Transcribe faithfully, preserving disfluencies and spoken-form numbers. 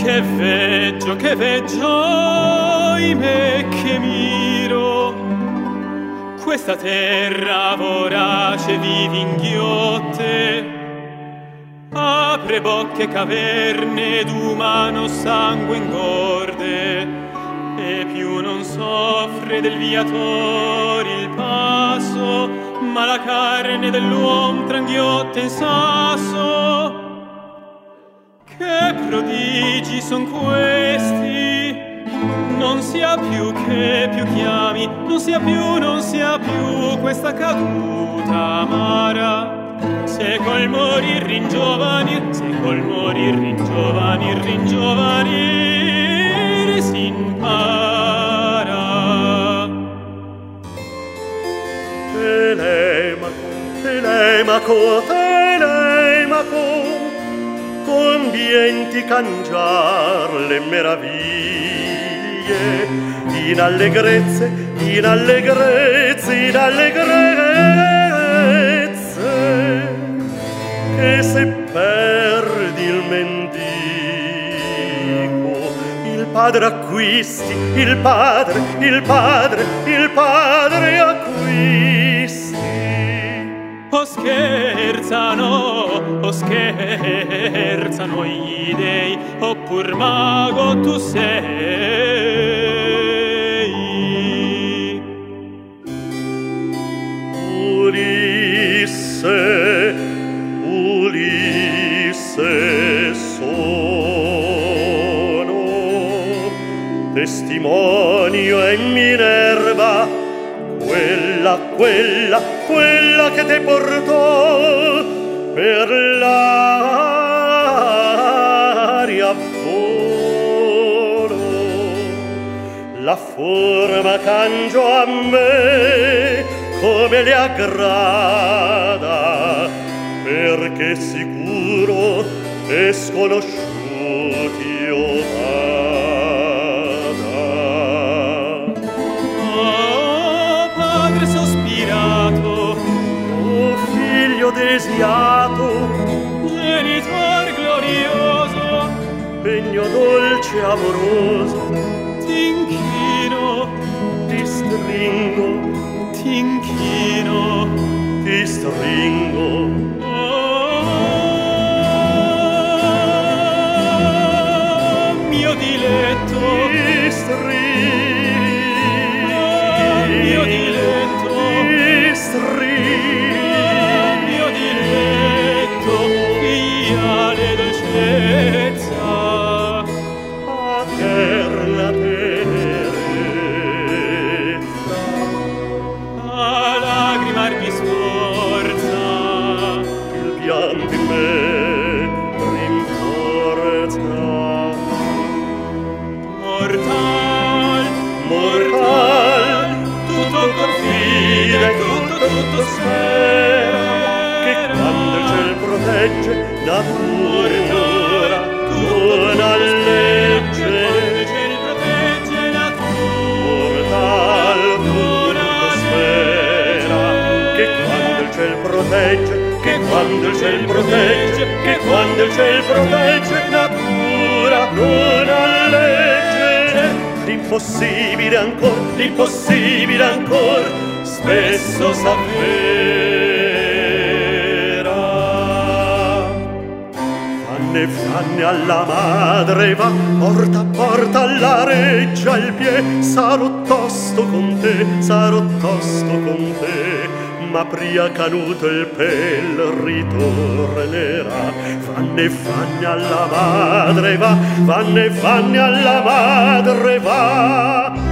Che veggio, che veggio, me che miro, questa terra vorace vivi inghiotte, apre bocche caverne d'umano sangue ingorde, e più non soffre del viator il passo, ma la carne dell'uom tranghiotte in sasso. Che prodigi son questi? Non sia più che più chiami, non sia più, non sia più questa caduta amara. Se col morir ringiovanir, se col morir ringiovanir, ringiovanir s'impara. Telemaco, Telemaco, Telemaco, convienti cangiar le meraviglie, in allegrezze, in allegrezze, in allegrezze, che se perdi il mendico, il padre acquisti, il padre, il padre, il padre acquisti. O scherzano, o scherzano gli dei, oppur mago tu sei. Ulisse, Ulisse sono, testimonio e Minerva, quella, quella, quella che te portò per l'aria volo. La forma cangiò a me come le aggrada, perché sicuro e sconosciuti io vada. Oh, padre sospirato, oh figlio desiato, genitor glorioso, pegno dolce amoroso, t'inchino, ti stringo, t'inchino, ti stringo. Oh, mio diletto, Ti stringo, oh, mio diletto, ti stringo, mio diletto, figliale dolcezza, paterna tenerezza, a lagrimar mi sforza, il pianto in me rinforza. mortal, Mortal, tutto confida e tutto, tutto spera, che quando il ciel protegge natura non allegge. Mortal, tutto spera, che quando il ciel protegge, che quando il ciel protegge, che quando il ciel protegge natura non allegge. L'impossibile ancor, l'impossibile ancor, spesso s'avvera. Fanne, fanne alla madre va, porta, porta alla reggia al pie, sarò tosto con te, sarò tosto con te, ma pria canuto il pel ritornerà. Fanne, fanne alla madre va, fanne, fanne alla madre va,